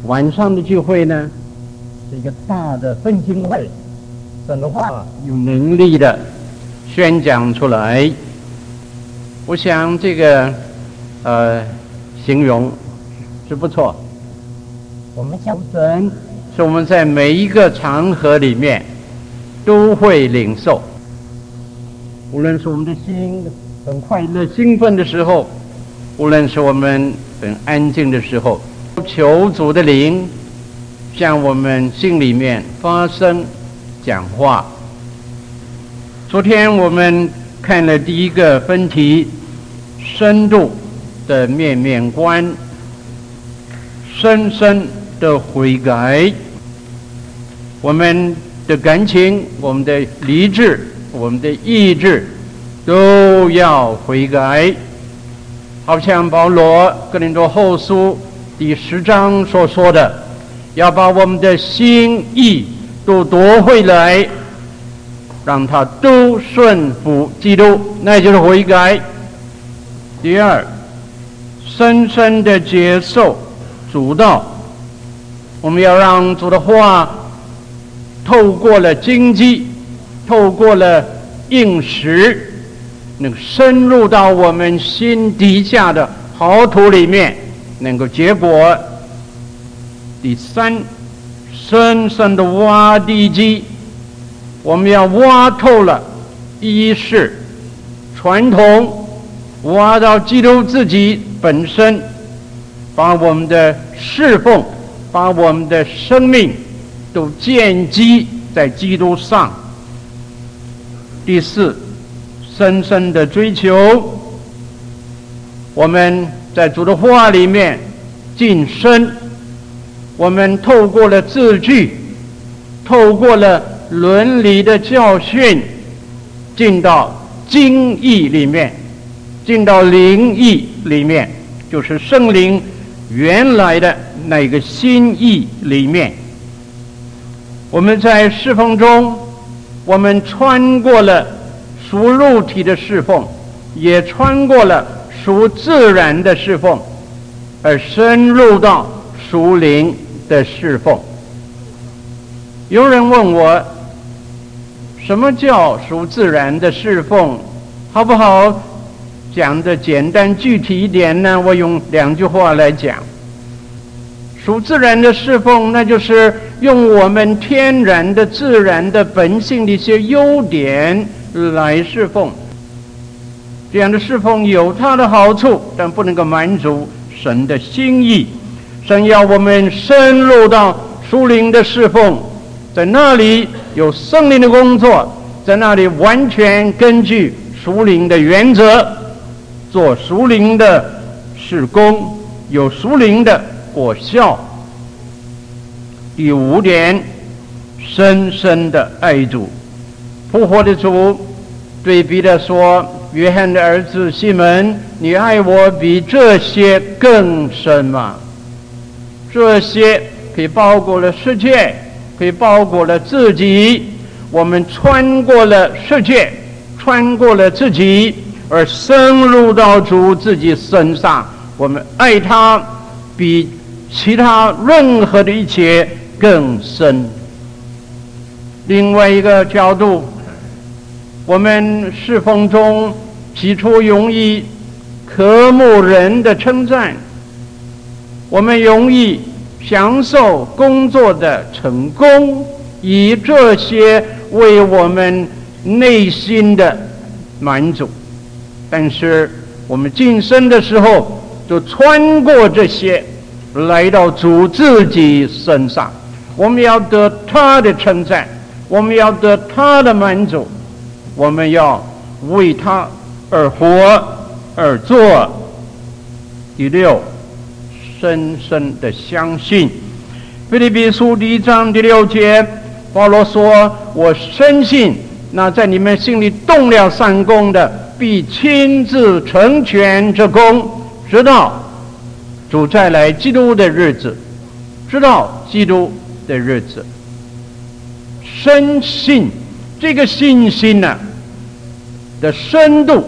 晚上的聚会呢，是一个大的分经会，神的话有能力的宣讲出来。我想这个形容是不错。我们求神是我们在每一个场合里面都会领受，无论是我们的心很快乐兴奋的时候，无论是我们很安静的时候，求主的灵向我们心里面发声讲话。昨天我们看了第一个分题，深度的面面观，深深的悔改。我们的感情，我们的理智，我们的意志都要悔改。好像保罗哥林多后书第10章所说的，要把我们的心意都夺回来，让它都顺服基督，那就是悔改。第二，深深的接受主道，我们要让主的话透过了经济，透过了应时，能深入到我们心底下的好土里面，能够结果。第三，深深的挖地基，我们要挖透了仪式传统，挖到基督自己本身，把我们的侍奉，把我们的生命都建基在基督上。第四，深深的追求，我们在主的话里面晋升，我们透过了字句，透过了伦理的教训，进到经义里面，进到灵义里面，就是圣灵原来的那个心意里面。我们在侍奉中，我们穿过了属肉体的侍奉，也穿过了属自然的侍奉，而深入到属灵的侍奉。有人问我，什么叫属自然的侍奉？好不好讲的简单具体一点呢？我用2句话来讲。属自然的侍奉，那就是用我们天然的自然的本性的一些优点来侍奉。这样的侍奉有它的好处，但不能够满足神的心意。神要我们深入到属灵的侍奉，在那里有圣灵的工作，在那里完全根据属灵的原则做属灵的事工，有属灵的果效。第5点，深深的爱主。复活的主对彼得说，约翰的儿子西门，你爱我比这些更深吗？这些可以包括了世界，可以包括了自己。我们穿过了世界，穿过了自己，而深入到主自己身上。我们爱他比其他任何的一切更深。另外一个角度，我们侍奉中起初容易渴慕人的称赞，我们容易享受工作的成功，以这些为我们内心的满足。但是我们晋升的时候，就穿过这些，来到主自己身上。我们要得他的称赞，我们要得他的满足，我们要为他而活而做。第6，深深的相信。腓立比书第1章第6节，保罗说，我深信那在你们心里动了善工的，必亲自成全这工，直到主再来基督的日子，直到基督的日子。深信，这个信心呢的深度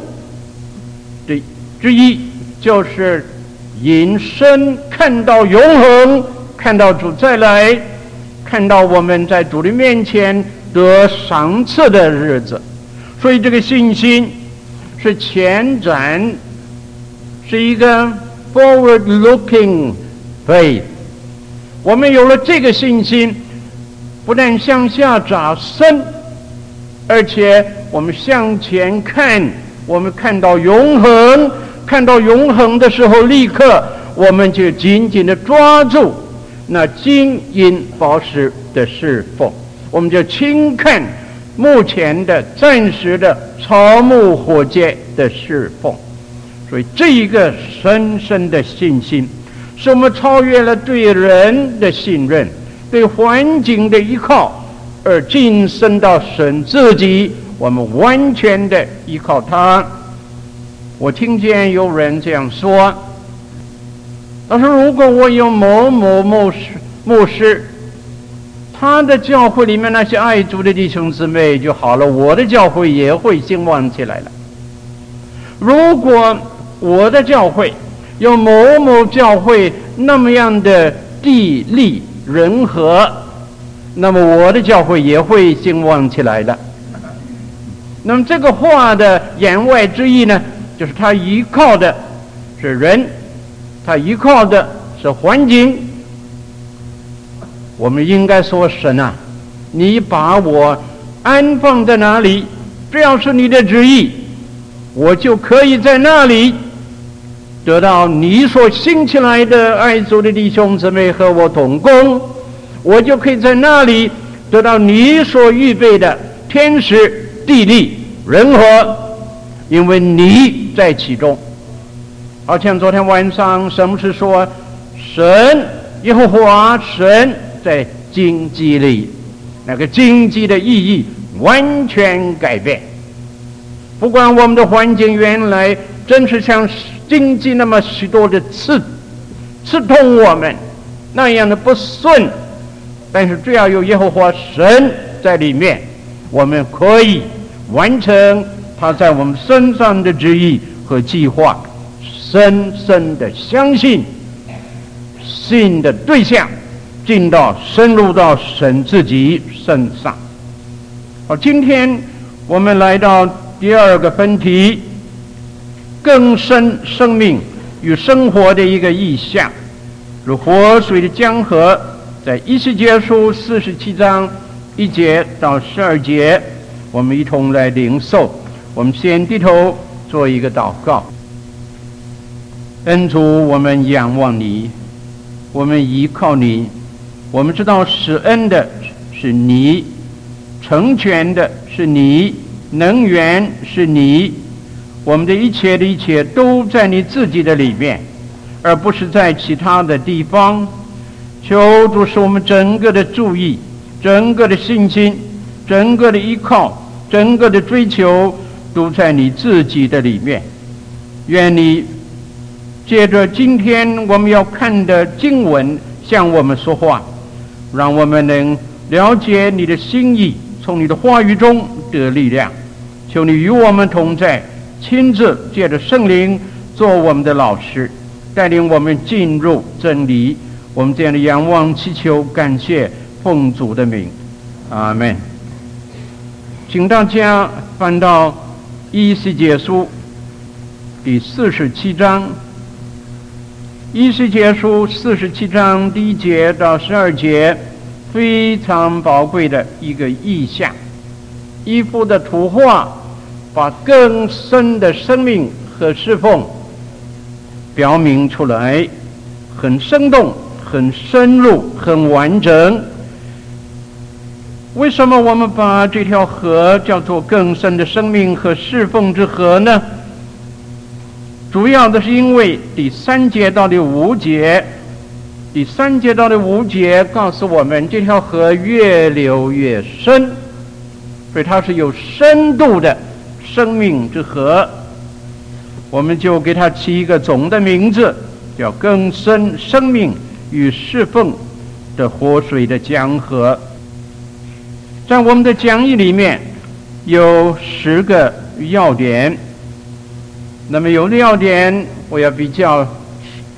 之一，就是引申看到永恒， 看到主再来，看到我们在主的面前得赏赐的日子。所以这个信心是前瞻，是一个 forward-looking faith。我们有了这个信心，不但向下扎深，而且我们向前看，我们看到永恒，看到永恒的时候，立刻我们就紧紧地抓住那金银宝石的侍奉，我们就轻看目前的暂时的草木火秸的侍奉。所以这一个深深的信心，使我们超越了对人的信任，对环境的依靠，而晋升到神自己，我们完全的依靠他。我听见有人这样说，他说如果我有某某牧师，他的教会里面那些爱主的弟兄姊妹就好了，我的教会也会兴旺起来了。如果我的教会有某某教会那么样的地利人和，那么我的教会也会兴旺起来的。那么这个话的言外之意呢，就是他依靠的是人，他依靠的是环境。我们应该说，神啊，你把我安放在哪里，只要是你的旨意，我就可以在那里得到你所兴起来的爱主的弟兄姊妹和我同工，我就可以在那里得到你所预备的天时地利人和，因为你在其中。好像昨天晚上神牧师说，神耶和华神在经济里，那个经济的意义完全改变。不管我们的环境原来真是像经济那么许多的刺痛我们那样的不顺，但是只要有耶和华神在里面，我们可以完成他在我们身上的旨意和计划。深深的相信，信的对象深入到神自己身上。好，今天我们来到第二个分题，更深生命与生活的一个意象，如活水的江河，在以西结书47章1节到12节，我们一同来领受。我们先低头做一个祷告。恩主，我们仰望你，我们依靠你，我们知道施恩的是你，成全的是你，能源是你，我们的一切都在你自己的里面，而不是在其他的地方。求主使我们整个的注意，整个的信心，整个的依靠，整个的追求都在你自己的里面。愿你借着今天我们要看的经文向我们说话，让我们能了解你的心意，从你的话语中得力量。求你与我们同在，亲自借着圣灵做我们的老师，带领我们进入真理。我们这样的仰望祈求感谢，奉主的名，阿们。请大家翻到以西结书第47章，以西结书47章第1节到12节，非常宝贵的一个意象，一幅的图画，把更深的生命和侍奉表明出来，很生动，很深入，很完整。为什么我们把这条河叫做更深的生命和侍奉之河呢？主要的是因为第3节到第5节，第3节到第5节告诉我们，这条河越流越深，所以它是有深度的生命之河。我们就给它起一个总的名字，叫更深生命与侍奉的活水的江河。在我们的讲义里面有10个要点，那么有的要点我要比较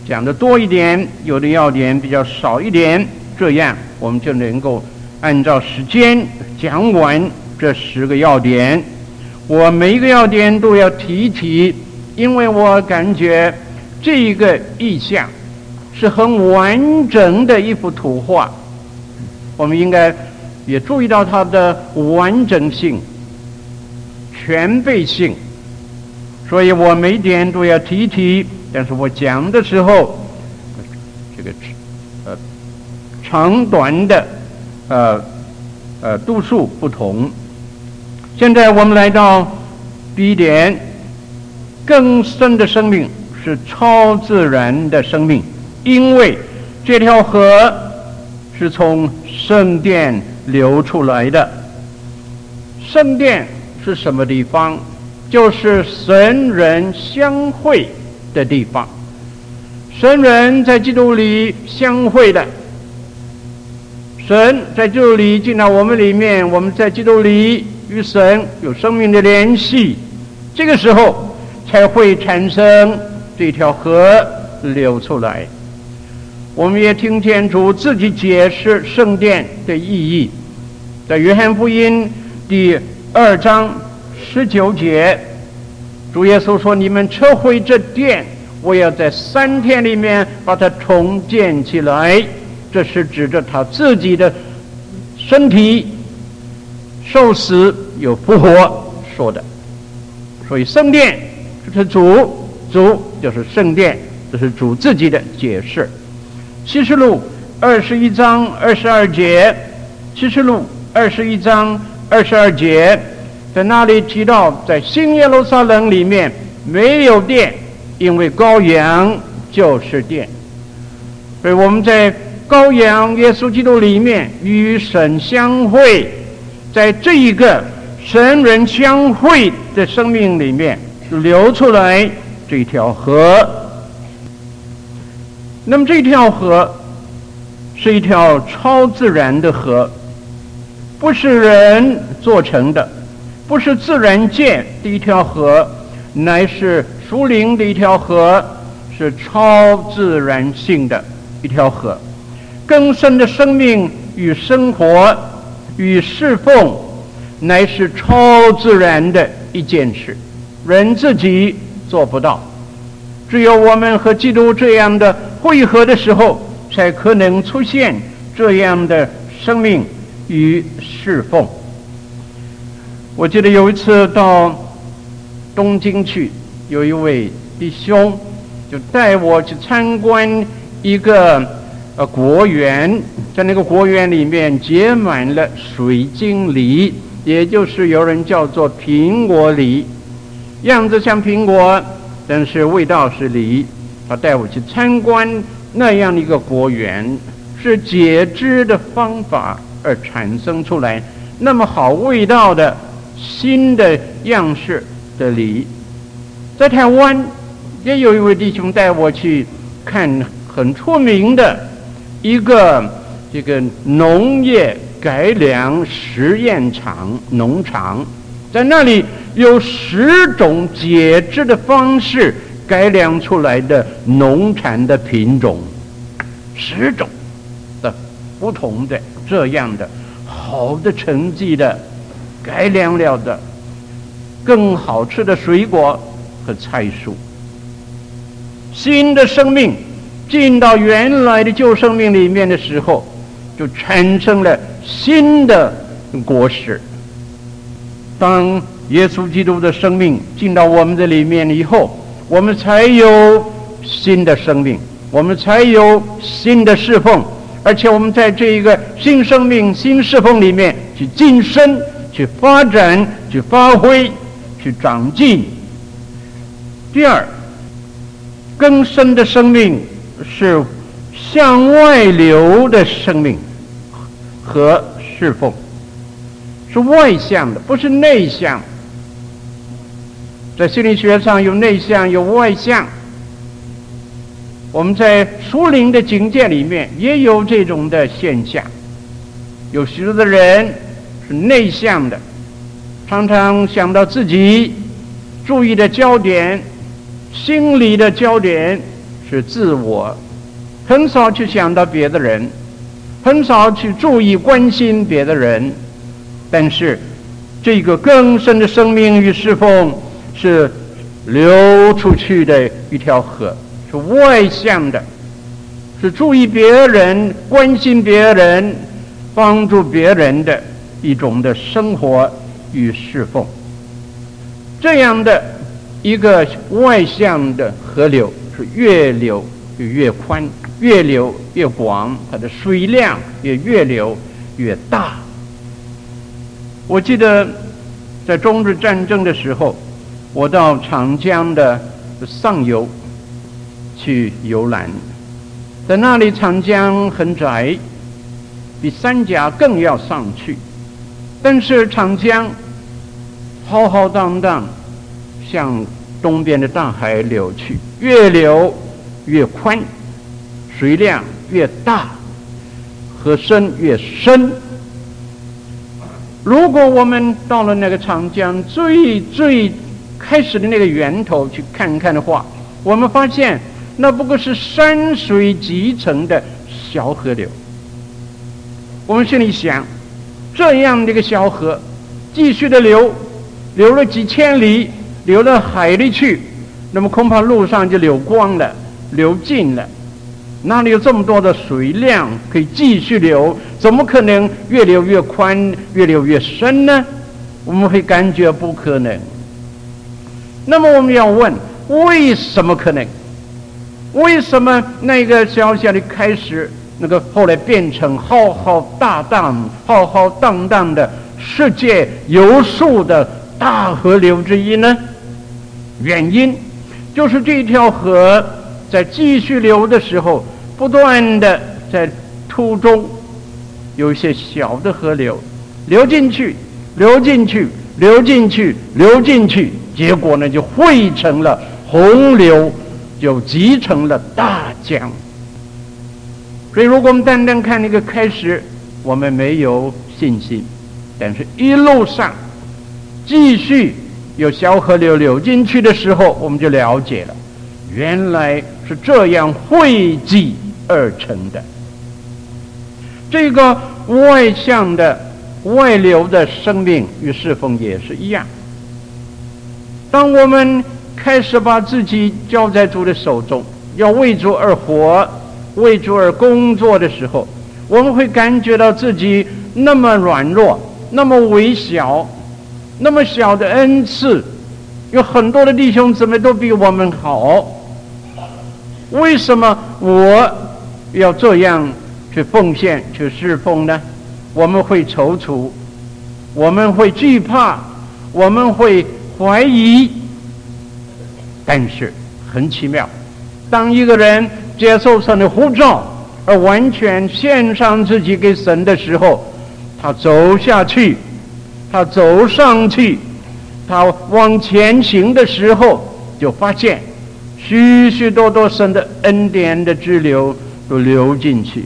讲的多一点，有的要点比较少一点，这样我们就能够按照时间讲完这10个要点。我每一个要点都要提一提，因为我感觉这个意象是很完整的一幅图画，我们应该也注意到它的完整性、全备性，所以我每一点都要提一提。但是我讲的时候，这个长短的度数不同。现在我们来到第一点，更深的生命是超自然的生命，因为这条河是从圣殿流出来的。圣殿是什么地方？就是神人相会的地方。神人在基督里相会的，神在基督里进到我们里面，我们在基督里与神有生命的联系，这个时候才会产生这条河流出来。我们也听见主自己解释圣殿的意义，在约翰福音第2章19节，主耶稣说：“你们撤回这殿，我要在3天里面把它重建起来。”这是指着他自己的身体受死有复活说的。所以圣殿就是主就是圣殿，这是主自己的解释。启示录21章22节，启示录21章22节，在那里提到，在新耶路撒冷里面没有殿，因为羔羊就是殿。所以我们在羔羊耶稣基督里面与神相会，在这一个神人相会的生命里面流出来这条河。那么这条河是一条超自然的河，不是人做成的，不是自然界的一条河，乃是属灵的一条河，是超自然性的一条河。更深的生命与生活与侍奉，乃是超自然的一件事，人自己做不到，只有我们和基督这样的汇合的时候，才可能出现这样的生命与侍奉。我记得有一次到东京去，有一位弟兄就带我去参观一个果园，在那个果园里面结满了水晶梨，也就是有人叫做苹果梨，样子像苹果，但是味道是梨。他带我去参观那样的一个果园，是解枝的方法而产生出来那么好味道的新的样式的梨。在台湾也有一位弟兄带我去看很出名的一个这个农业改良实验农场，在那里有10种解枝的方式改良出来的农产的品种，10种的不同的这样的好的成绩的改良了的更好吃的水果和菜蔬。新的生命进到原来的旧生命里面的时候，就产生了新的果实。当耶稣基督的生命进到我们的里面以后，我们才有新的生命，我们才有新的侍奉，而且我们在这一个新生命新侍奉里面去晋升，去发展，去发挥，去长进。第二，更深的生命是向外流的生命和侍奉，是外向的，不是内向。在心理学上有内向有外向，我们在属灵的境界里面也有这种的现象。有许多的人是内向的，常常想到自己注意的焦点，心理的焦点是自我，很少去想到别的人，很少去注意关心别的人。但是这个更深的生命与侍奉是流出去的一条河，是外向的，是注意别人、关心别人、帮助别人的一种的生活与侍奉。这样的一个外向的河流是越流越宽，越流越广，它的水量也越流越大。我记得在中日战争的时候，我到长江的上游去游览，在那里长江很窄，比三峡更要上去，但是长江浩浩荡荡向东边的大海流去，越流越宽，水量越大，河深越深。如果我们到了那个长江最开始的那个源头去看看的话，我们发现那不过是山水集成的小河流。我们心里想，这样的一个小河继续的流了几千里，流到海里去，那么恐怕路上就流光了，流尽了，哪里有这么多的水量可以继续流？怎么可能越流越宽，越流越深呢？我们会感觉不可能。那么我们要问，为什么可能？为什么那个小小的开始，那个后来变成浩浩荡荡的世界有数的大河流之一呢？原因就是这条河在继续流的时候，不断的在途中有一些小的河流流进去，结果呢就汇成了洪流，就集成了大江。所以如果我们单单看那个开始，我们没有信心，但是一路上继续有小河流流进去的时候，我们就了解了，原来是这样汇集而成的。这个外向的外流的生命与侍奉也是一样。当我们开始把自己交在主的手中，要为主而活，为主而工作的时候，我们会感觉到自己那么软弱，那么微小，那么小的恩赐，有很多的弟兄姊妹都比我们好，为什么我要这样去奉献去侍奉呢？我们会踌躇，我们会惧怕，我们会怀疑。但是很奇妙，当一个人接受神的呼召而完全献上自己给神的时候，他走下去，他走上去，他往前行的时候，就发现许许多多神的恩典的支流都流进去，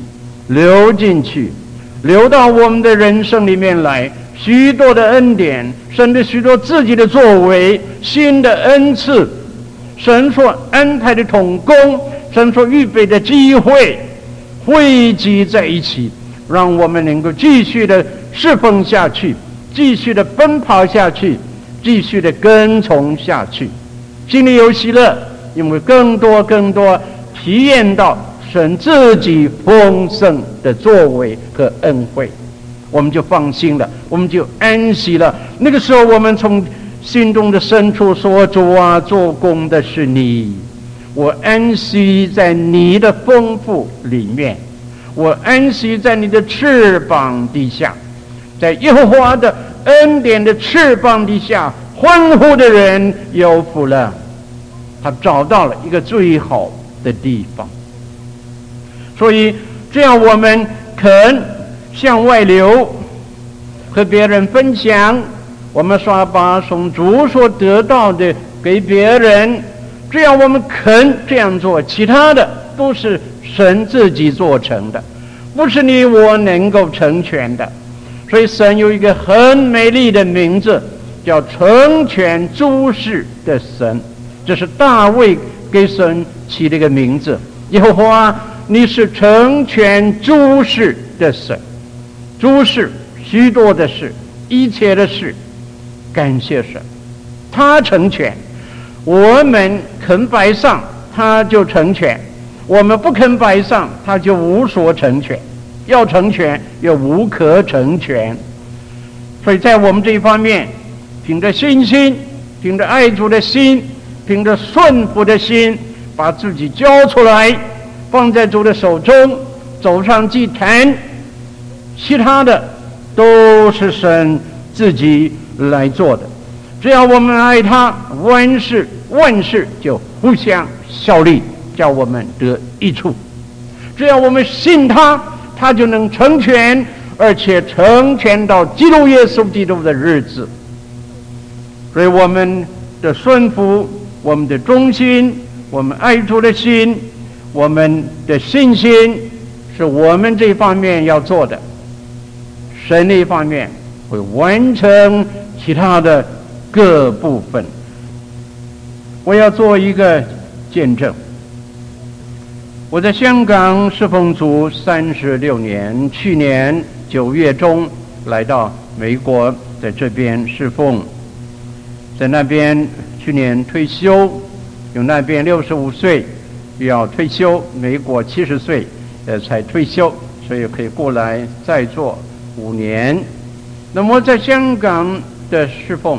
流到我们的人生里面来，许多的恩典，神的许多自己的作为，新的恩赐，神所安排的同工，神所预备的机会，汇集在一起，让我们能够继续的侍奉下去，继续的奔跑下去，继续的跟从下去，心里有喜乐，因为更多体验到神自己丰盛的作为和恩惠，我们就放心了，我们就安息了。那个时候我们从心中的深处说，主啊，做工的是你，我安息在你的丰富里面，我安息在你的翅膀底下，在耶和华的恩典的翅膀底下，欢呼的人有福了，他找到了一个最好的地方。所以这样我们肯向外流，和别人分享，我们说把从主所得到的给别人，这样我们肯这样做，其他的都是神自己做成的，不是你我能够成全的。所以神有一个很美丽的名字，叫成全诸事的神，这是大卫给神起了一个名字，耶和华，你是成全诸事的神。诸事，许多的事，一切的事，感谢神，他成全。我们肯摆上，他就成全；我们不肯摆上，他就无所成全。要成全，又无可成全。所以在我们这一方面，凭着信心，凭着爱主的心，凭着顺服的心，把自己交出来，放在主的手中，走上祭坛。其他的都是神自己来做的。只要我们爱他，万事就互相效力，叫我们得益处。只要我们信他，他就能成全，而且成全到基督耶稣基督的日子。所以我们的顺服，我们的忠心，我们爱主的心，我们的信心，是我们这方面要做的。神那方面会完成其他的各部分。我要做一个见证。我在香港侍奉主36年，去年9月中来到美国，在这边侍奉，在那边去年退休，有那边65岁要退休，美国70岁才退休，所以可以过来再做5年。那么在香港的侍奉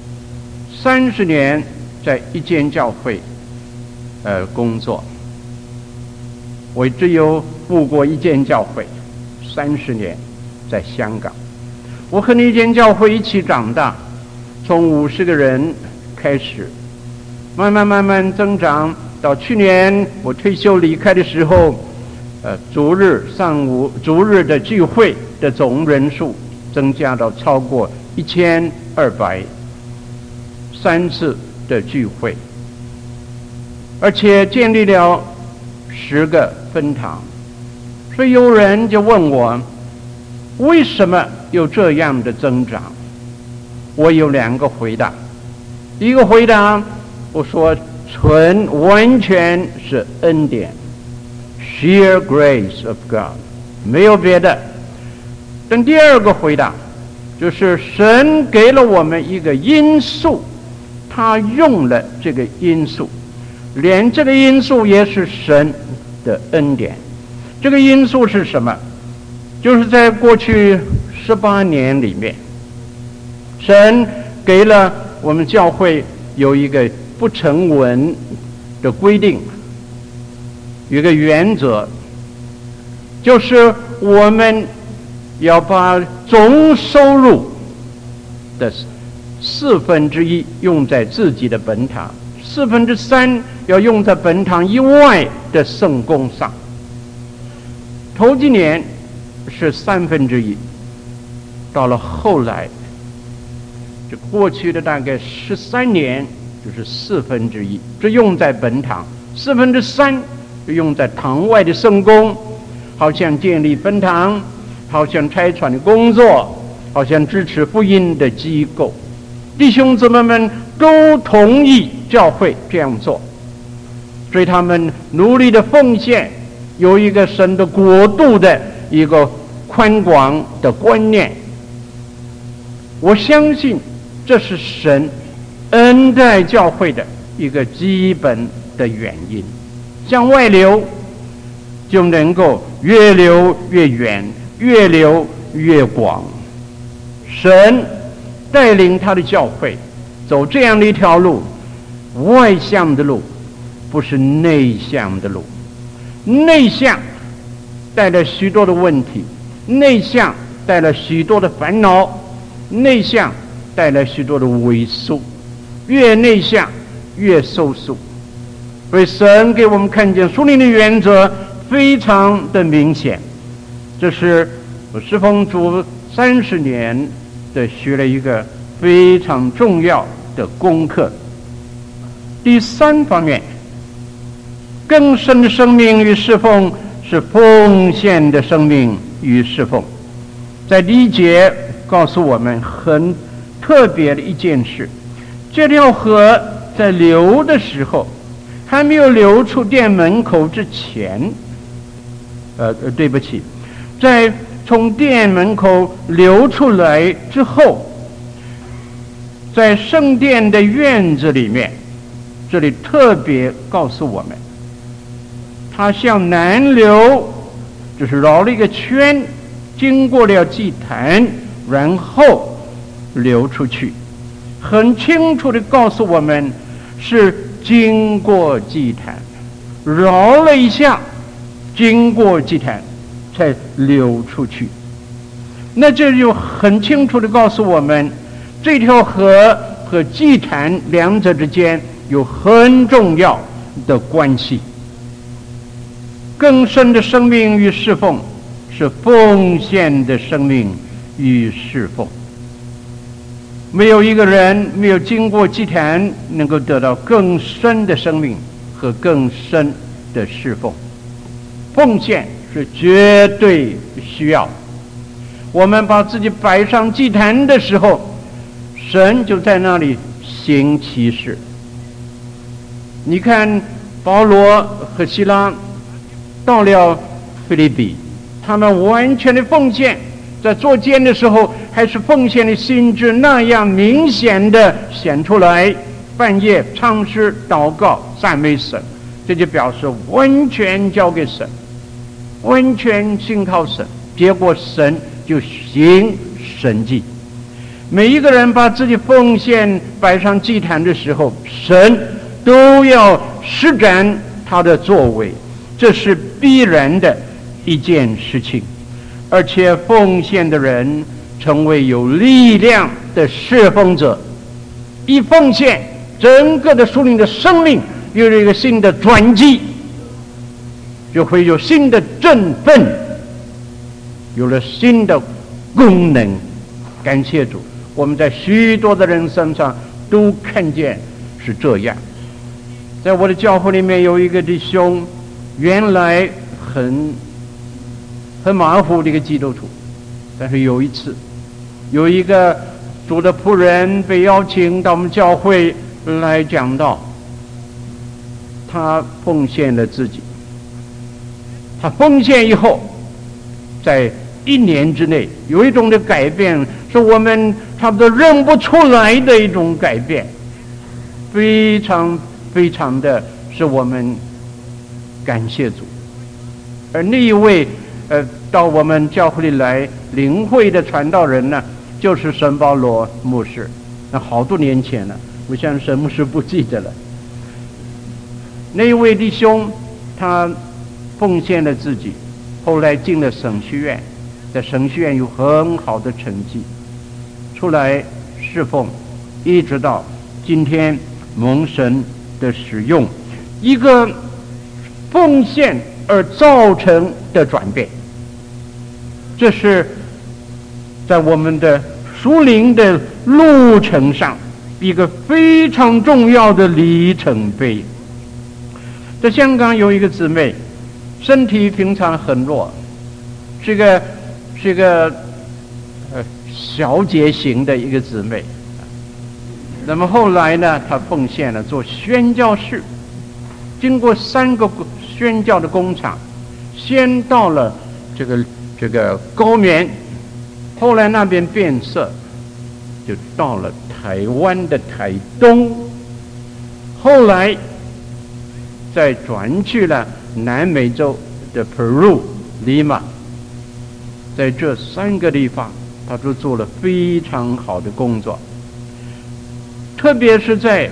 30年，在一间教会工作。我只有服过一间教会30年，在香港。我和那间教会一起长大，从50个人开始，慢慢增长，到去年我退休离开的时候，主日的聚会的总人数增加到超过1200，3次的聚会，而且建立了10个分堂。所以有人就问我，为什么有这样的增长？我有2个回答。第一个回答，我说完全是恩典， sheer grace of God， 没有别的。但第二个回答就是神给了我们一个因素，他用了这个因素，连这个因素也是神的恩典。这个因素是什么？就是在过去18年里面，神给了我们教会有一个不成文的规定，有一个原则，就是我们要把总收入的1/4用在自己的本堂，3/4要用在本堂以外的圣工上。头几年是1/3，到了后来，这过去的大概13年就是1/4，这用在本堂，3/4就用在堂外的圣工，好像建立分堂，好像差传的工作，好像支持福音的机构。弟兄姊妹们都同意教会这样做，所以他们努力的奉献，有一个神的国度的一个宽广的观念。我相信这是神恩待教会的一个基本的原因。向外流就能够越流越远，越流越广。神带领他的教会走这样的一条路，外向的路，不是内向的路。内向带来许多的问题，内向带来许多的烦恼，内向带来许多的萎缩，越内向越收缩。所以神给我们看见属灵的原则非常的明显。这是我侍奉主30年的学了一个非常重要的功课。第3方面，更深的生命与侍奉是奉献的生命与侍奉。在第1节告诉我们很特别的一件事，这条河在流的时候还没有流出店门口之前，对不起，在从店门口流出来之后，在圣殿的院子里面，这里特别告诉我们，他向南流，就是绕了一个圈，经过了祭坛，然后流出去，很清楚地告诉我们是经过祭坛，绕了一下，经过祭坛才流出去。那这就很清楚地告诉我们，这条河和祭坛两者之间有很重要的关系。更深的生命与侍奉是奉献的生命与侍奉。没有一个人没有经过祭坛能够得到更深的生命和更深的侍奉。奉献是绝对需要。我们把自己摆上祭坛的时候，神就在那里行其事。你看保罗和希拉到了腓立比，他们完全的奉献，在做监的时候还是奉献的心志那样明显的显出来，半夜唱诗祷告赞美神，这就表示完全交给神，完全信靠神，结果神就行神迹。每一个人把自己奉献摆上祭坛的时候，神都要施展他的作为，这是必然的一件事情。而且奉献的人成为有力量的侍奉者，一奉献，整个的属灵的生命又有一个新的转机，就会有新的振奋，有了新的功能。感谢主，我们在许多的人身上都看见是这样。在我的教会里面有一个弟兄，原来很马虎的一个基督徒，但是有一次有一个主的仆人被邀请到我们教会来讲道，他奉献了自己，他奉献以后在1年之内有一种的改变，是我们差不多认不出来的一种改变，非常非常的使我们感谢主。而那一位到我们教会里来领会的传道人呢，就是沈保罗牧师。那好多年前了，我想沈牧师不记得了。那一位弟兄他奉献了自己，后来进了神学院，在神学院有很好的成绩，出来侍奉，一直到今天蒙神的使用，一个奉献而造成的转变。这是在我们的属灵的路程上一个非常重要的里程碑。在香港有一个姊妹，身体平常很弱，是个小节型的一个姊妹。那么后来呢，她奉献了做宣教士，经过3个宣教的工厂，先到了这个高棉，后来那边变色，就到了台湾的台东，后来再转去了南美洲的 Peru 利马，在这3个地方他都做了非常好的工作。特别是在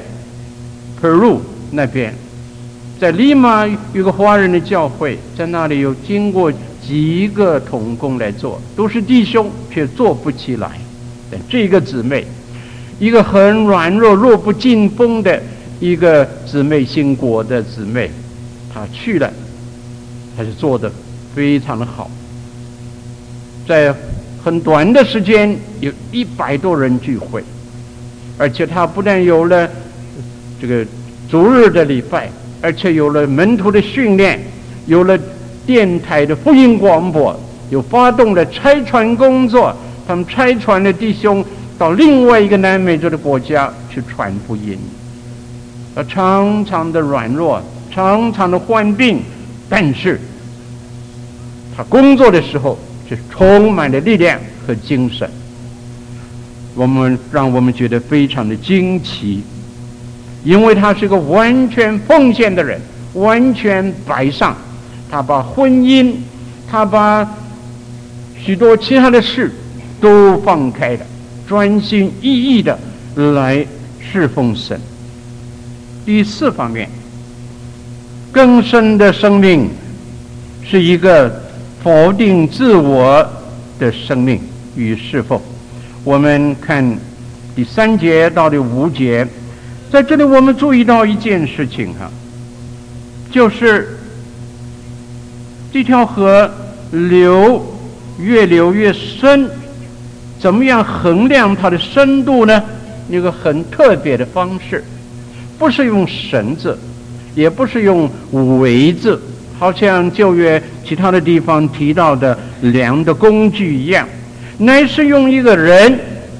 Peru 那边，在利马有个华人的教会，在那里有经过几个同工来做，都是弟兄，却做不起来。但这个姊妹，一个很软弱、弱不禁风的一个姊妹，兴国的姊妹，她去了，她是做得非常的好。在很短的时间，有100多人聚会，而且她不但有了这个主日的礼拜，而且有了门徒的训练，有了电台的福音广播，有发动了差传工作，他们差传的弟兄到另外一个南美洲的国家去传福音。 他常常的软弱，常常的患病，但是他工作的时候是充满了力量和精神，让我们觉得非常的惊奇，因为他是个完全奉献的人，完全摆上，他把婚姻，他把许多其他的事都放开了，专心一意的来侍奉神。第四方面，更深的生命是一个否定自我的生命与侍奉。我们看第3节到第5节，在这里我们注意到一件事情就是这条河越流越深，怎么样衡量它的深度呢？有个很特别的方式，不是用绳子，也不是用围子，好像旧约其他的地方提到的量的工具一样，乃是用一个人，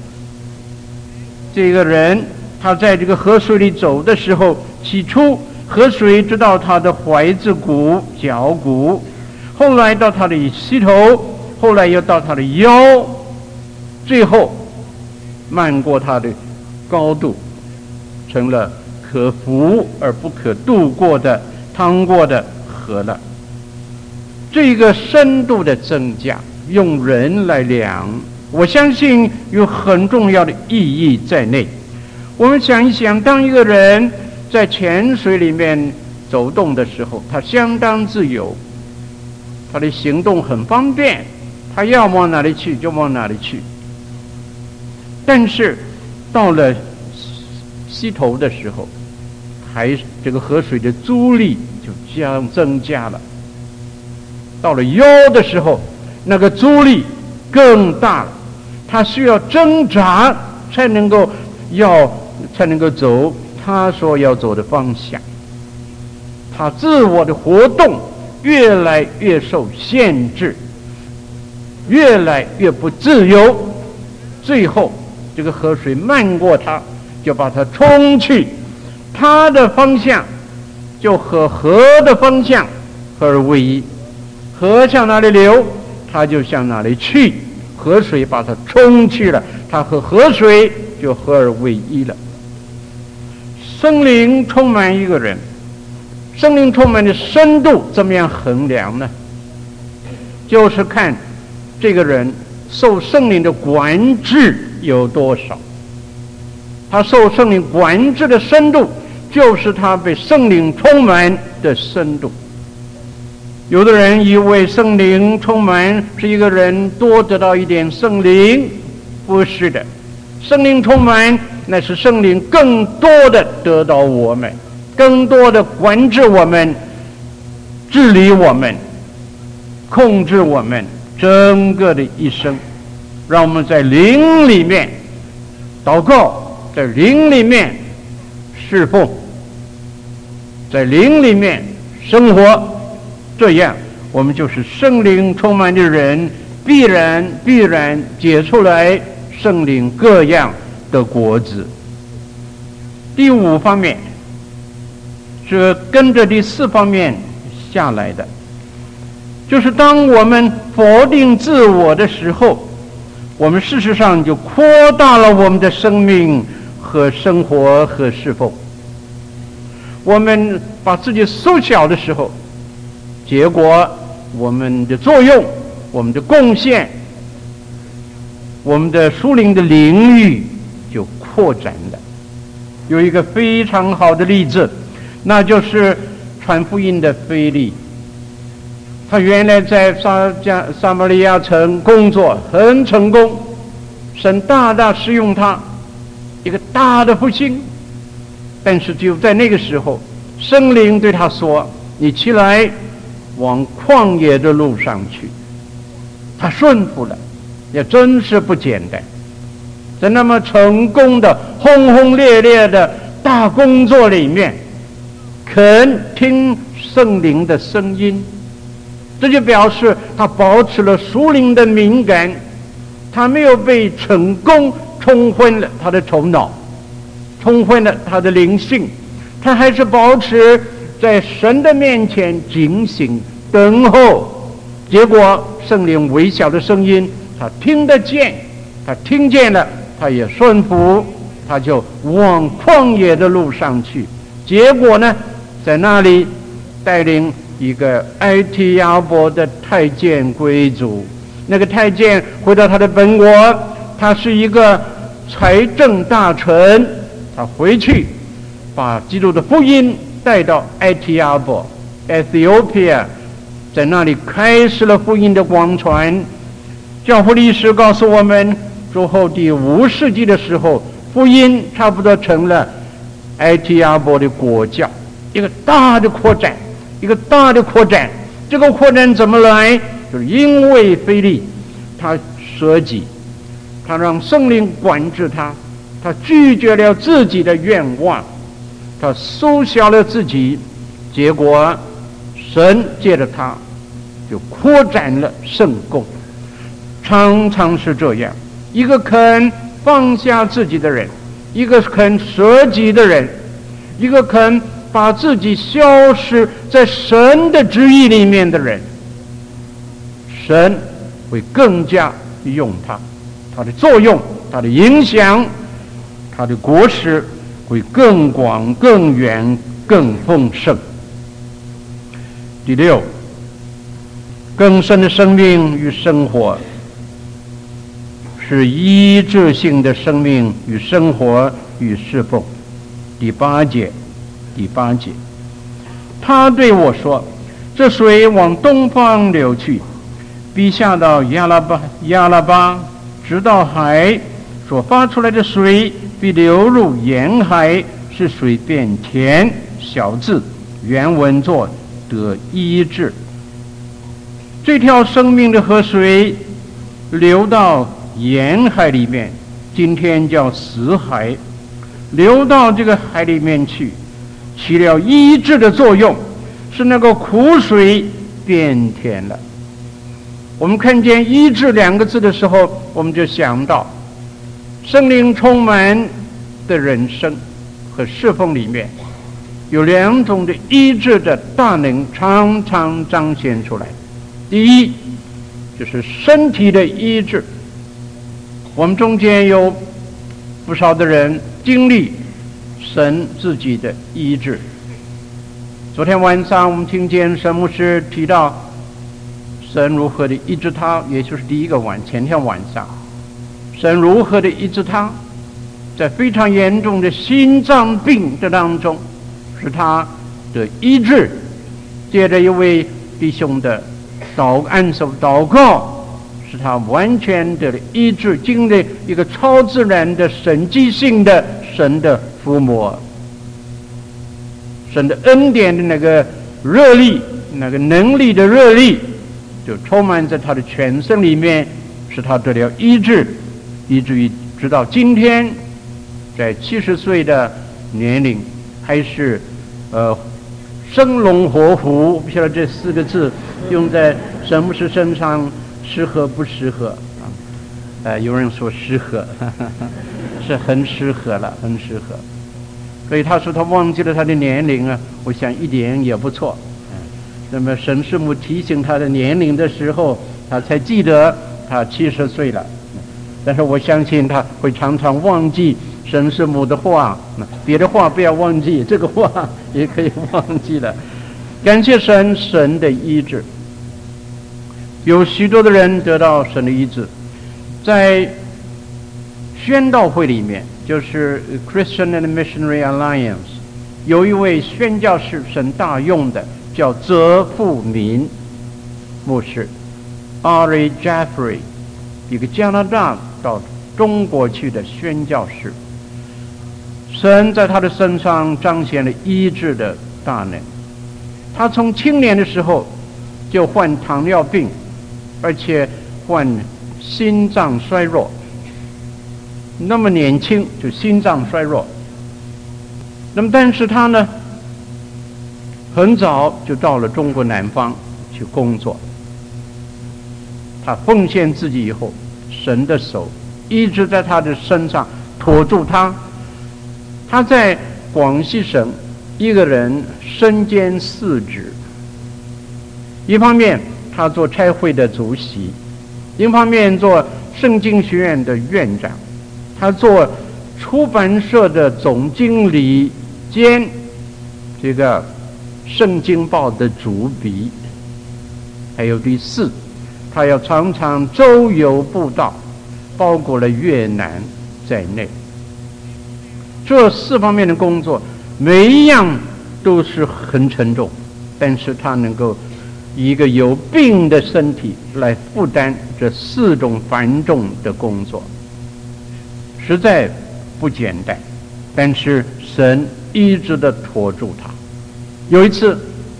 这个人他在这个河水里走的时候，起初河水直到他的踝子骨、脚骨，后来到他的膝头，后来又到他的腰，最后漫过他的高度，成了可浮而不可渡过的趟过的河了。这个深度的增加用人来量，我相信有很重要的意义在内。我们想一想，当一个人在浅水里面走动的时候，他相当自由，他的行动很方便，他要往哪里去就往哪里去。但是到了溪头的时候，这个河水的阻力就增加了。到了腰的时候，那个阻力更大了，他需要挣扎才能够走他所要走的方向。他自我的活动越来越受限制，越来越不自由，最后这个河水漫过他，就把他冲去，他的方向就和河的方向合而为一，河向哪里流，他就向哪里去，河水把他冲去了，他和河水就合而为一了。圣灵充满一个人，圣灵充满的深度怎么样衡量呢？就是看这个人受圣灵的管制有多少。他受圣灵管制的深度，就是他被圣灵充满的深度。有的人以为圣灵充满是一个人多得到一点圣灵，不是的，圣灵充满那是圣灵更多的得到我们，更多的管制我们，治理我们，控制我们整个的一生，让我们在灵里面祷告，在灵里面侍奉，在灵里面生活，这样我们就是圣灵充满的人，必然结出来圣灵各样的果子。第5方面是跟着第4方面下来的，就是当我们否定自我的时候，我们事实上就扩大了我们的生命和生活和侍奉。我们把自己缩小的时候，结果我们的作用，我们的贡献，我们的属灵的领域就扩展了。有一个非常好的例子，那就是传福音的腓利。他原来在撒玛利亚城工作很成功，神大大使用他，一个大的复兴。但是就在那个时候，圣灵对他说，你起来往旷野的路上去。他顺服了，也真是不简单。在那么成功的轰轰烈烈的大工作里面，肯听圣灵的声音，这就表示他保持了属灵的敏感，他没有被成功冲昏了他的头脑，冲昏了他的灵性， 他还是保持在神的面前警醒等候。结果圣灵微小的声音他听得见，他听见了，他也顺服，他就往旷野的路上去。结果呢，在那里带领一个埃提亚伯的太监贵族，那个太监回到他的本国，他是一个财政大臣，他回去把基督的福音带到埃提亚伯 Ethiopia， 在那里开始了福音的广传。教父历史告诉我们，主后第5世纪的时候，福音差不多成了埃提亚伯的国教，一个大的扩展，一个大的扩展。这个扩展怎么来？就是因为腓力他舍己，他让圣灵管制他，他拒绝了自己的愿望，他缩小了自己，结果神借着他就扩展了圣工。常常是这样，一个肯放下自己的人，一个肯舍己的人，一个肯把自己消失在神的旨意里面的人，神会更加用他，他的作用，他的影响，他的果实会更广、更远、更丰盛。第6，更深的生命与生活是一致性的生命与生活与侍奉。第8节，他对我说：“这水往东方流去，必下到亚拉巴，直到海，所发出来的水必流入沿海，使水变甜。”小字原文作得医治。这条生命的河水流到沿海里面，今天叫死海，流到这个海里面去，起了医治的作用，是那个苦水变甜了。我们看见医治2个字的时候，我们就想到圣灵充满的人生和侍奉里面有2种的医治的大能常常彰显出来。第一就是身体的医治，我们中间有不少的人经历神自己的医治。昨天晚上我们听见神牧师提到神如何的医治他，也就是前天晚上神如何的医治他，在非常严重的心脏病的当中使他的医治，借着一位弟兄的按手祷告，使他完全的医治，经历一个超自然的神迹性的神的抚摸，神的恩典的那个热力，那个能力的热力就充满在他的全身里面，使他得了医治，以至于直到今天在70岁的年龄还是生龙活虎。不晓得这4个字用在神牧师身上适合不适合啊？有人说适合，是很适合了，很适合。所以他说他忘记了他的年龄啊，我想一点也不错。那么神师母提醒他的年龄的时候，他才记得他70岁了。但是我相信他会常常忘记神师母的话，别的话不要忘记，这个话也可以忘记了。感谢神，神的医治，有许多的人得到神的医治。在宣道会里面，就是 Christian and Missionary Alliance， 有一位宣教士神大用的，叫泽富民牧师 R.A. Jeffrey， 一个加拿大到中国去的宣教士。神在他的身上彰显了医治的大能。他从青年的时候就患糖尿病，而且患心脏衰弱，那么年轻就心脏衰弱。那么但是他呢，很早就到了中国南方去工作。他奉献自己以后，神的手一直在他的身上托住他。他在广西省一个人身兼四职，一方面他做差会的主席，一方面做圣经学院的院长，他做出版社的总经理兼这个圣经报的主笔，还有第四，他要常常周游布道，包括了越南在内。这四方面的工作每一样都是很沉重，但是他能够以一个有病的身体来负担这四种繁重的工作，实在不简单，但是神一直的托住他。有一次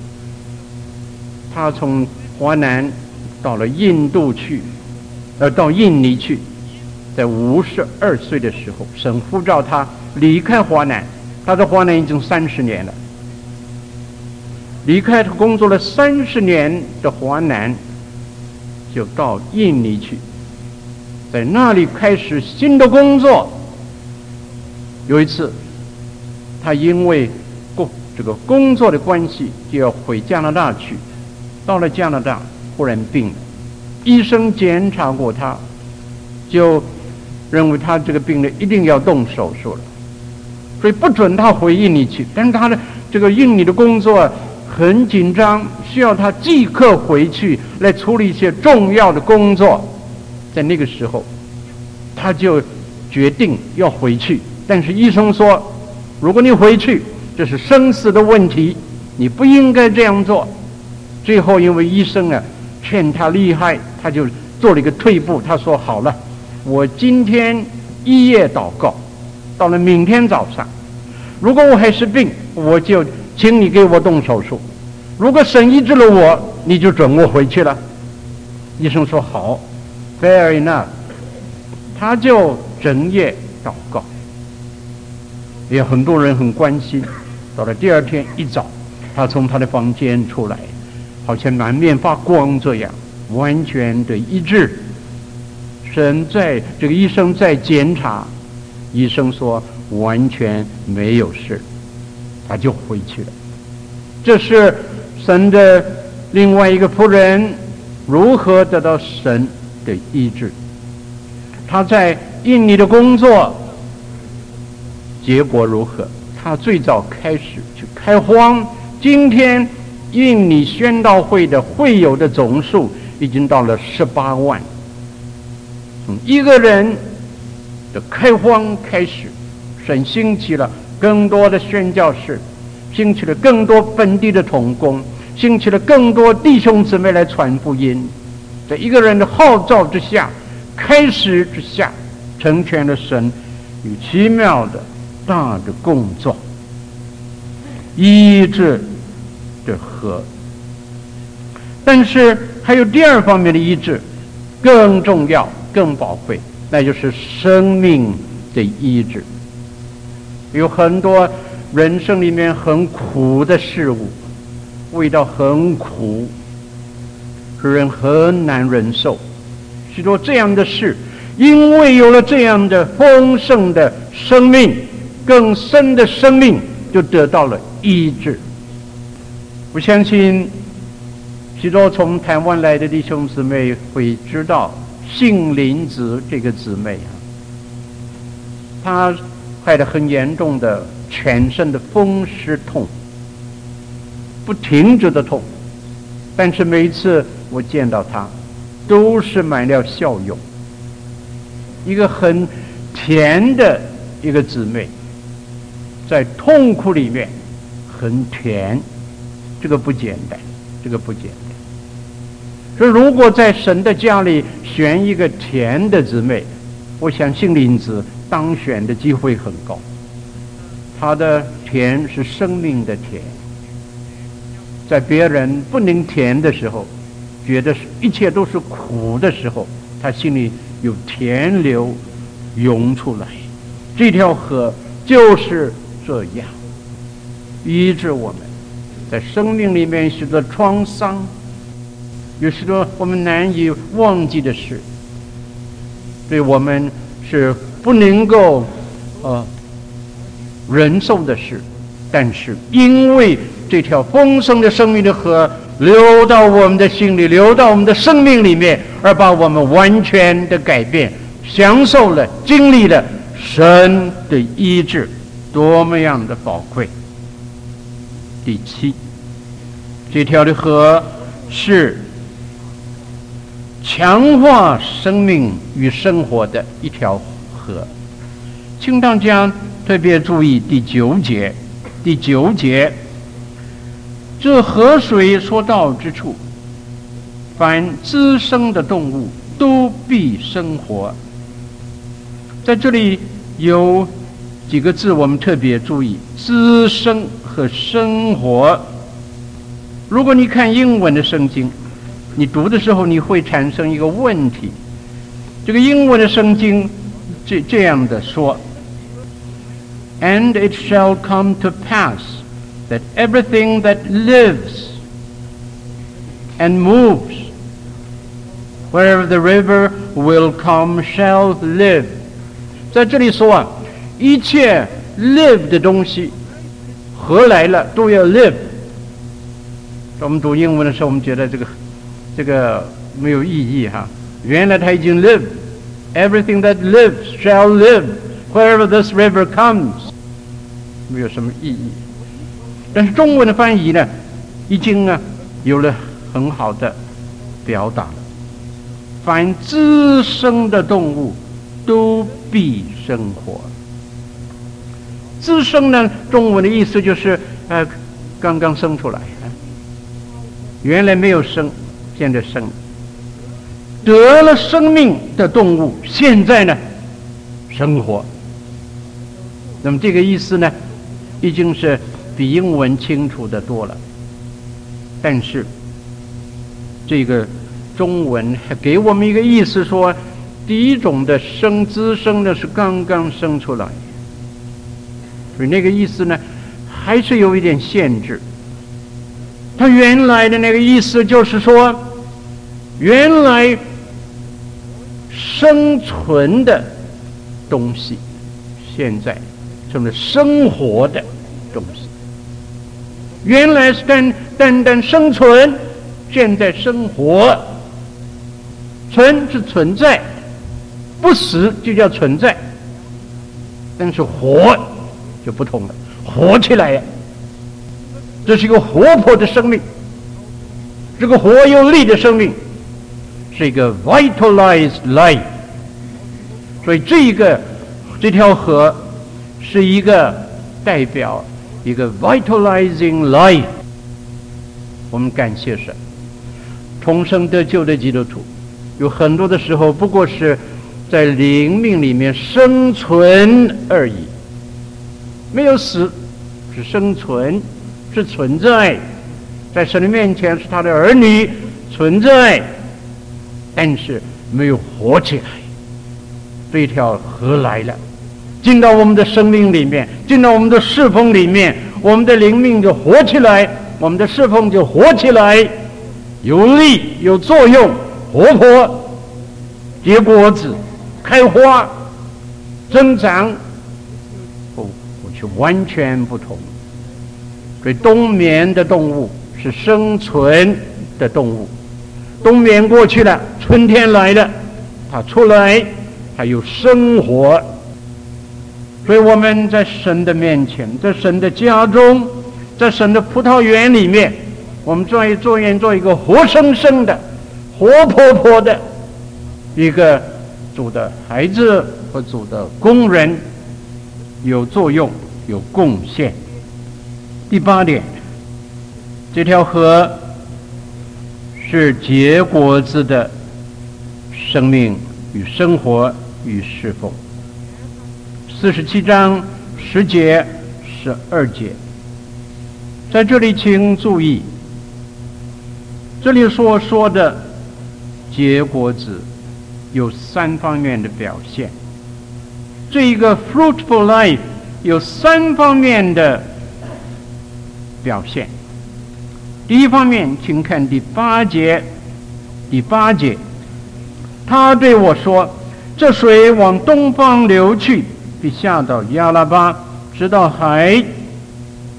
他从华南到了印度去，到印尼去，在52岁的时候，神呼召他离开华南。他在华南已经30年了，离开他工作了30年的华南，就到印尼去，在那里开始新的工作。有一次他因为这个工作的关系就要回加拿大去，到了加拿大忽然病了，医生检查过他，就认为他这个病呢一定要动手术了，所以不准他回印尼去。但是他的这个印尼的工作很紧张，需要他即刻回去来处理一些重要的工作。在那个时候他就决定要回去，但是医生说，如果你回去这是生死的问题，你不应该这样做。最后因为医生劝他厉害，他就做了一个退步。他说好了，我今天一夜祷告，到了明天早上，如果我还是病，我就请你给我动手术，如果神医治了我，你就准我回去了。医生说好， fair enough。 他就整夜祷告，也很多人很关心。到了第二天一早，他从他的房间出来，好像满面发光这样，完全的医治。神在这个医生在检查，医生说完全没有事，他就回去了。这是神的另外一个仆人如何得到神的医治。他在印尼的工作结果如何？他最早开始去开荒，今天印尼宣道会的会友的总数已经到了18万。从一个人的开荒开始，神兴起了更多的宣教士，兴起了更多本地的同工，兴起了更多弟兄姊妹来传福音。在一个人的号召之下，开始之下，成全了神有奇妙的大的工作，医治的和。但是还有第二方面的医治更重要更宝贵，那就是生命的医治。有很多人生里面很苦的事物，味道很苦，使人很难忍受。许多这样的事，因为有了这样的丰盛的生命，更深的生命就得到了医治。我相信许多从台湾来的弟兄姊妹会知道杏林子这个姊妹她害得很严重的全身的风湿痛，不停止的痛，但是每一次我见到她都是满了笑容。一个很甜的一个姊妹，在痛苦里面很甜，这个不简单，这个不简单。所以如果在神的家里选一个甜的姊妹，我想杏林子当选的机会很高。她的甜是生命的甜，在别人不能甜的时候，觉得一切都是苦的时候，他心里有甜流涌出来。这条河就是这样医治我们在生命里面许多创伤，有许多我们难以忘记的事，对我们是不能够忍受的事， 但是因为这条丰盛的生命的河流到我们的心里，流到我们的生命里面，而把我们完全的改变，享受了经历了神的医治，多么样的宝贵。第七，这条的河是强化生命与生活的一条河。请大家特别注意第九节，这河水所到之处，凡滋生的动物都必生活。在这里有几个字我们特别注意，滋生和生活。如果你看英文的圣经，你读的时候你会产生一个问题，这个英文的圣经这样的说， And it shall come to pass that everything that lives and moves wherever the river will come shall live。 在这里说啊，一切 live 的东西河来了都要 live。 我们读英文的时候我们觉得这个没有意义哈，原来它已经 live， everything that lives shall live wherever this river comes， 没有什么意义。但是中文的翻译呢，已经有了很好的表达了，凡滋生的动物都必生活。滋生呢，中文的意思就是刚刚生出来，原来没有生，现在生，得了生命的动物现在呢生活。那么这个意思呢，已经是比英文清楚的多了。但是这个中文还给我们一个意思，说第一种的滋生呢是刚刚生出来，所以那个意思呢还是有一点限制。他原来的那个意思就是说，原来生存的东西现在成了生活的东西。原来是单单生存，现在生活。存是存在，不死就叫存在，但是活就不同了，活起来呀，这是一个活泼的生命，这个活有力的生命是一个 vitalized life。 所以这条河是一个代表一个 vitalizing life。 我们感谢神，重生得救的基督徒有很多的时候不过是在灵命里面生存而已，没有死，是生存，是存在，在神的面前是他的儿女存在，但是没有活起来。这条河来了，进到我们的生命里面，进到我们的侍奉里面，我们的灵命就活起来，我们的侍奉就活起来，有力有作用，活泼，结果子，开花，增长，我就完全不同。所以冬眠的动物是生存的动物，冬眠过去了，春天来了，它出来，它有生活。所以我们在神的面前，在神的家中，在神的葡萄园里面，我们做一个活生生的、活泼泼的一个主的孩子和主的工人，有作用，有贡献。第八点，这条河是结果子的生命与生活与侍奉。47章10节、12节，在这里请注意，这里所说的结果子有3方面的表现。这一个 fruitful life 有3方面的表现。第一方面，请看第8节。第8节，他对我说：“这水往东方流去，必下到亚拉巴，直到海。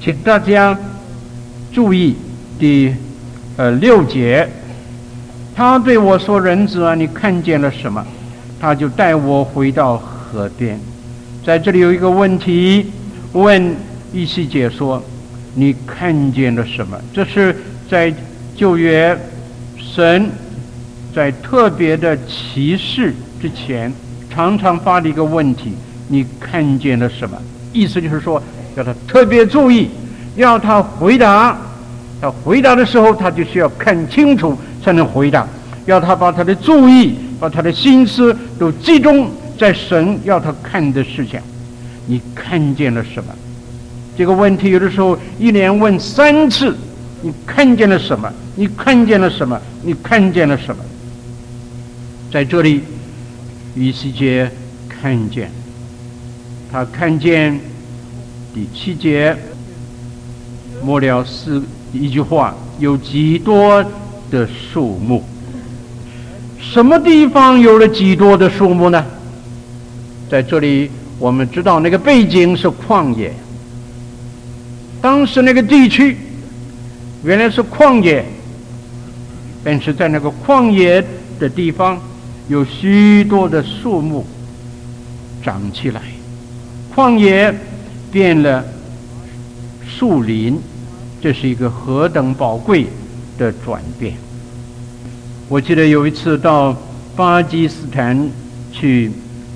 请大家注意第6节，他对我说：“人子啊，你看见了什么？”他就带我回到河边。在这里有一个问题，问以西结说：“你看见了什么？”这是在旧约神在特别的启示之前常常发的一个问题：你看见了什么？意思就是说，要他特别注意，要他回答。他回答的时候，他就需要看清楚才能回答。要他把他的注意、把他的心思都集中在神要他看的事情。你看见了什么？这个问题有的时候一连问3次。你看见了什么？你看见了什么？你看见了什么？在这里，以西结看见，他看见第7节末了一句话：有极多的树木。什么地方有了极多的树木呢？在这里，我们知道那个背景是旷野，当时那个地区原来是旷野，但是在那个旷野的地方有许多的树木长起来，旷野变了树林，这是一个何等宝贵的转变。我记得有一次到巴基斯坦去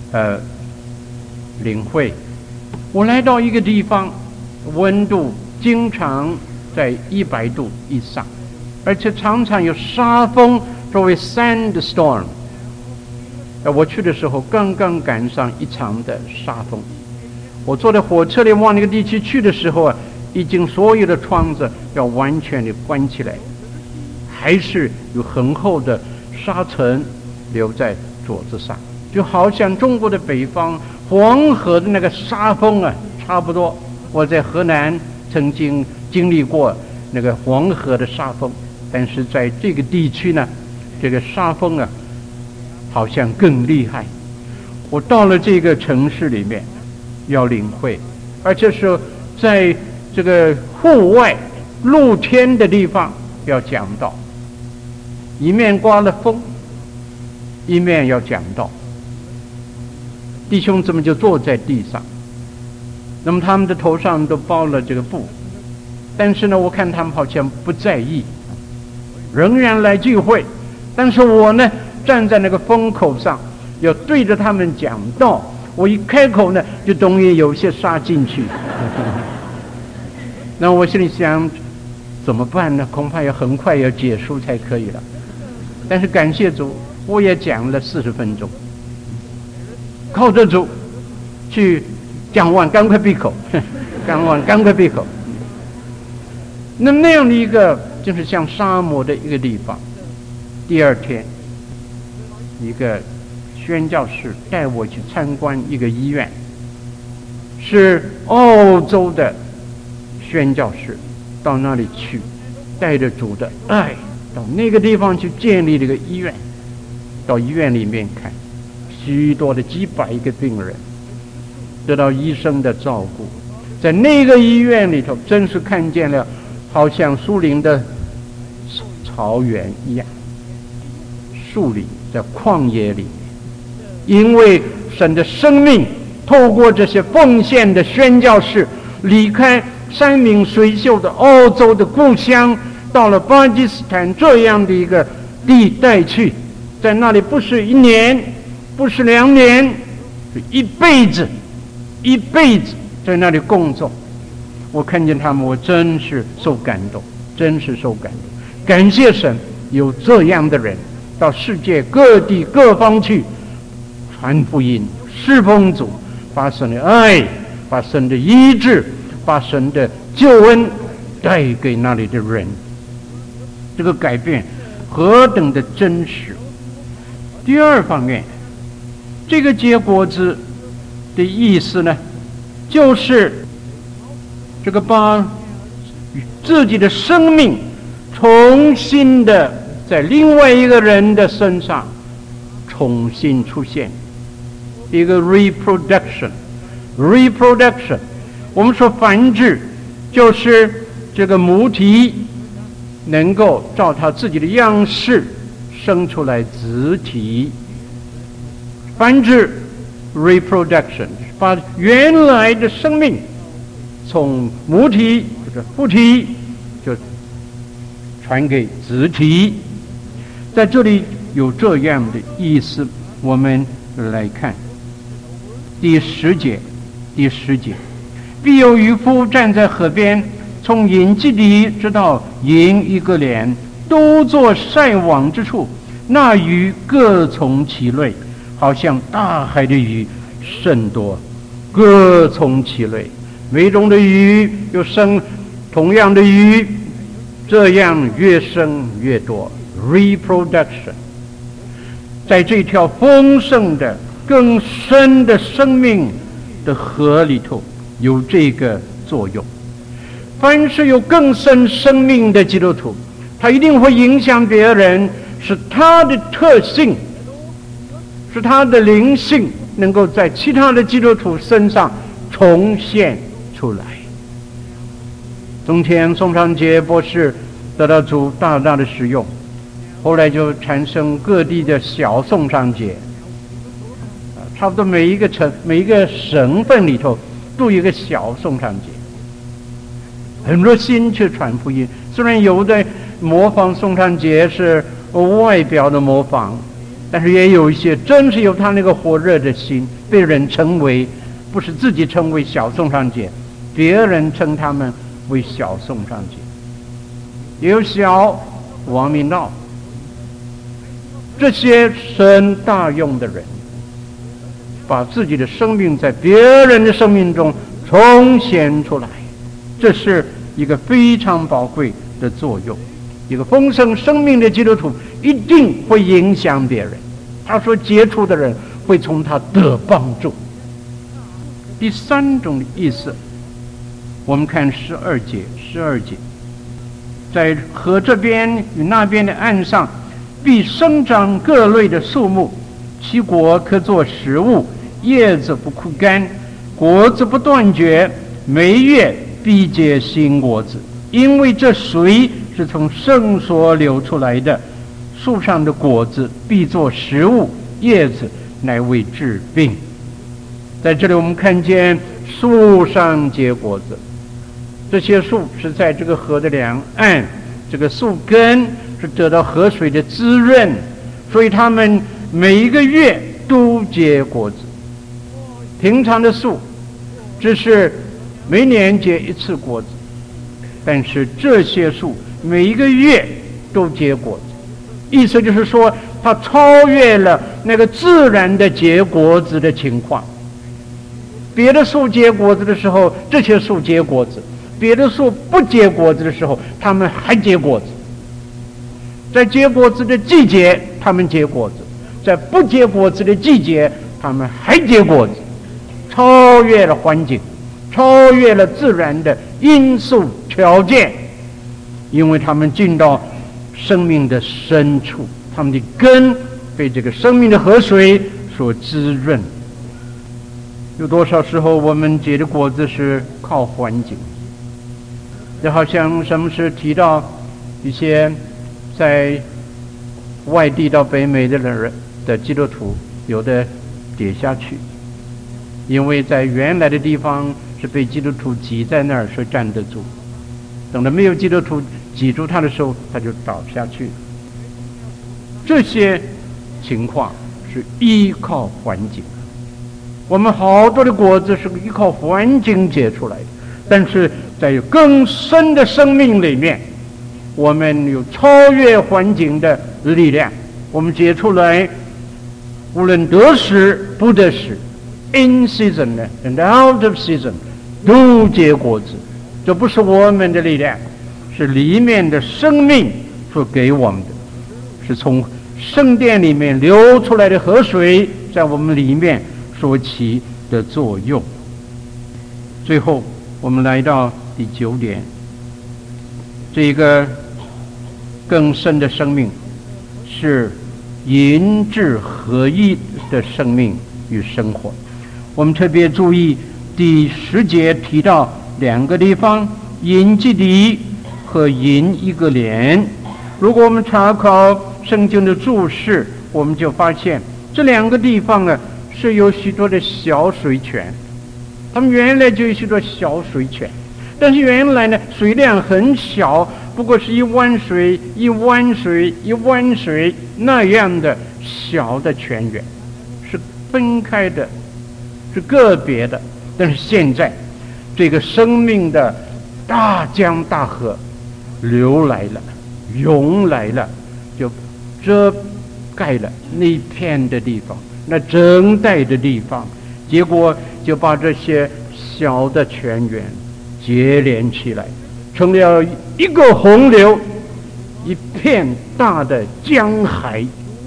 领会，我来到一个地方，温度经常在100度以上，而且常常有沙风，作为 sandstorm。我去的时候刚刚赶上一场的沙风，我坐在火车里往那个地区去的时候已经所有的窗子要完全的关起来，还是有很厚的沙尘留在桌子上，就好像中国的北方黄河的那个沙风差不多。我在河南曾经经历过那个黄河的沙风，但是在这个地区呢，这个沙风好像更厉害。我到了这个城市里面要领会，而且是在这个户外露天的地方要讲道，一面刮了风，一面要讲道。弟兄姊妹就坐在地上，那么他们的头上都包了这个布，但是呢，我看他们好像不在意，仍然来聚会。但是我呢，站在那个风口上，要对着他们讲道。我一开口呢，就容易有些杀进去。那我心里想，怎么办呢？恐怕要很快要结束才可以了。但是感谢主，我也讲了40分钟，靠着主去讲完，赶快闭口，讲完赶快闭口。那样的一个就是像沙漠的一个地方。第2天，一个宣教士带我去参观一个医院，是澳洲的宣教士到那里去，带着主的爱到那个地方去建立这个医院。到医院里面看，许多的几百个病人得到医生的照顾。在那个医院里头，真是看见了好像树林的草原一样，树林在旷野里面，因为神的生命透过这些奉献的宣教士，离开山明水秀的澳洲的故乡，到了巴基斯坦这样的一个地带去，在那里不是1年，不是2年，是一辈子在那里工作。我看见他们，我真是受感动，真是受感动。感谢神有这样的人到世界各地各方去传福音、侍奉主，把神的爱、把神的医治、把神的救恩带给那里的人。这个改变何等的真实！第2方面，这个结果子的意思呢，就是这个把自己的生命重新的在另外一个人的身上重新出现，一个 reproduction。我们说繁殖， 就是这个母体能够照他自己的样式生出来子体，繁殖 reproduction， 把原来的生命从母体或者父体就传给子体。在这里有这样的意思，我们来看第10节。必有渔夫站在河边，从隐基底直到隐一个连，都作晒网之处，那鱼各从其类，好像大海的鱼甚多，各从其类。每种的鱼又生同样的鱼，这样越生越多。 reproduction， 在这条丰盛的更深的生命的河里头有这个作用。凡是有更深生命的基督徒，他一定会影响别人，使他的特性，使他的灵性能够在其他的基督徒身上重现出来。从前宋长杰博士得到主大大的使用，后来就产生各地的小宋长节，差不多每一个省份里头都有一个小宋长节，很热心去传福音。虽然有的模仿宋长节是外表的模仿，但是也有一些真是有他那个火热的心，被人称为，不是自己称为小宋长节，别人称他们为小宋长节。也有小王明道，这些神大用的人，把自己的生命在别人的生命中重现出来，这是一个非常宝贵的作用。一个丰盛生命的基督徒一定会影响别人，他所接触的人会从他得帮助。第三种意思，我们看12节，在河这边与那边的岸上，必生长各类的树木，其果可做食物，叶子不枯干，果子不断绝，每月必结新果子，因为这水是从圣所流出来的。树上的果子必做食物，叶子乃为治病。在这里我们看见树上结果子，这些树是在这个河的两岸，这个树根是得到河水的滋润，所以它们每一个月都结果子。平常的树只是每年结一次果子，但是这些树每一个月都结果子，意思就是说它超越了那个自然的结果子的情况。别的树结果子的时候，这些树结果子；别的树不结果子的时候，它们还结果子。在结果子的季节，它们结果子；在不结果子的季节，它们还结果子。超越了环境，超越了自然的因素条件，因为它们进到生命的深处，它们的根被这个生命的河水所滋润。有多少时候我们结的果子是靠环境？就好像什么是提到一些在外地到北美的人的基督徒，有的跌下去，因为在原来的地方是被基督徒挤在那儿，所以站得住。等到没有基督徒挤住他的时候，他就倒下去。这些情况是依靠环境。我们好多的果子是依靠环境结出来的，但是在更深的生命里面，我们有超越环境的力量，我们结出来，无论得时不得时 ，in season and out of season， 都结果子。这不是我们的力量，是里面的生命所给我们的，是从圣殿里面流出来的河水在我们里面所起的作用。最后我们来到第9点，这个更深的生命是银质合一的生命与生活。我们特别注意第10节提到2个地方， 阴基底和阴一个连。如果我们查考圣经的注释，我们就发现这两个地方呢是有许多的小水泉，他们原来就有许多小水泉，但是原来呢水量很小，不过是一湾水那样的小的泉源，是分开的，是个别的。但是现在这个生命的大江大河流来了，涌来了，就遮盖了那片的地方，那整带的地方，结果就把这些小的泉源结连起来，成了一个洪流，一片大的江海，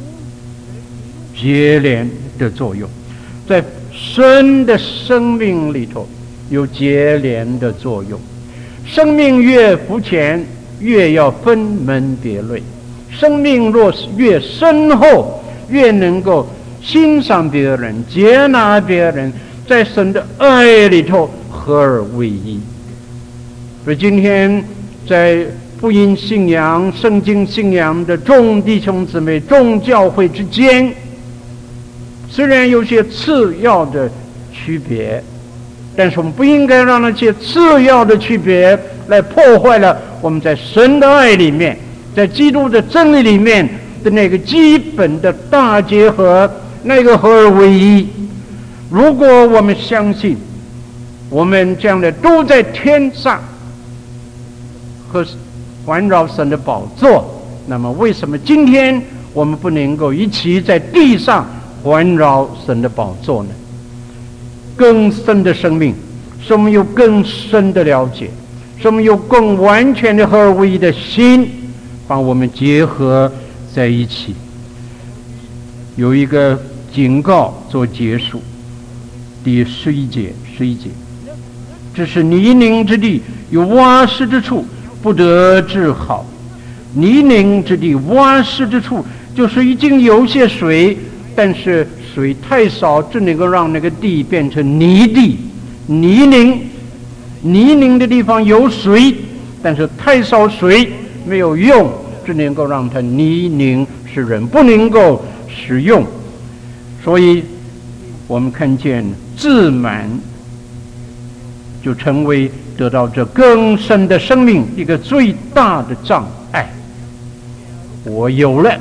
结连的作用，在神的生命里头有结连的作用。生命越肤浅，越要分门别类；生命若是越深厚，越能够欣赏别人，接纳别人，在神的爱里头合而为一。所以今天在福音信仰、圣经信仰的众弟兄姊妹、众教会之间，虽然有些次要的区别，但是我们不应该让那些次要的区别来破坏了我们在神的爱里面，在基督的真理里面的那个基本的大结合，那个合而为一。如果我们相信我们将来都在天上和环绕神的宝座，那么为什么今天我们不能够一起在地上环绕神的宝座呢？更深的生命使我们有更深的了解，使我们有更完全的合而为一的心，把我们结合在一起。有一个警告做结束，第11节，这是泥泞之地，有洼湿之处，不得治好。泥泞之地，洼湿之处，就是已经有些水，但是水太少，只能够让那个地变成泥地。泥泞的地方有水，但是太少水没有用，只能够让它泥泞，使人不能够使用。所以我们看见自满就成为得到这更深的生命一个最大的障碍。我有了，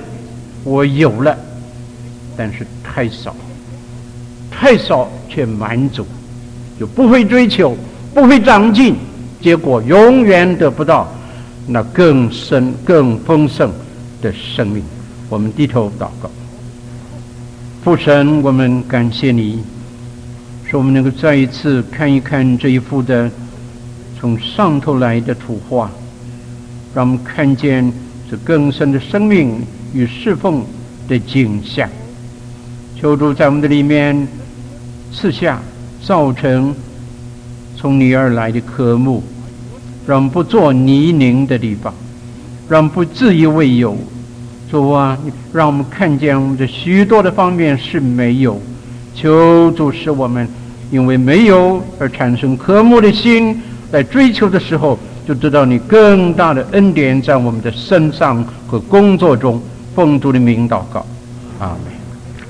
但是太少却满足，就不会追求，不会长进，结果永远得不到那更深更丰盛的生命。我们低头祷告。父神，我们感谢你，使我们能够再一次看一看这一幅的从上头来的图画，让我们看见这更深的生命与侍奉的景象。求主在我们的里面赐下造成从你而来的科目，让我们不做泥泞的地方，让我们不自以为有。主啊，让我们看见我们的许多的方面是没有，求主使我们因为没有而产生渴慕的心，来追求的时候就得到你更大的恩典在我们的身上和工作中。奉主的名祷告，阿们。